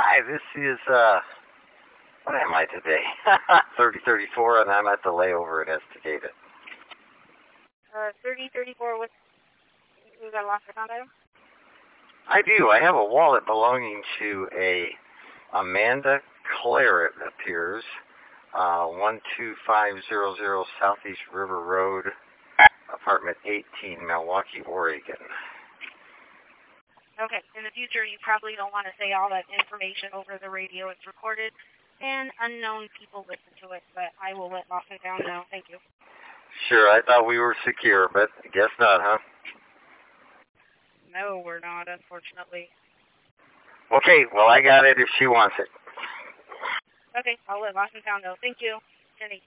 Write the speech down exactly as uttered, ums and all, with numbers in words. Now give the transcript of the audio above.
Hi, this is, uh, what am I today? thirty thirty-four, and I'm at the layover at Estacada. Uh, thirty thirty-four, what's, you got a lost account item? I do. I have a wallet belonging to a Amanda Claret, it appears. Uh, one two five zero zero Southeast River Road, apartment eighteen, Milwaukee, Oregon. Okay, in the future, you probably don't want to say all that information over the radio. It's recorded, and unknown people listen to it, but I will let Lost and Found know. Thank you. Sure, I thought we were secure, but I guess not, huh? No, we're not, unfortunately. Okay, well, I got it if she wants it. Okay, I'll let Lost and Found know. Thank you, Jenny.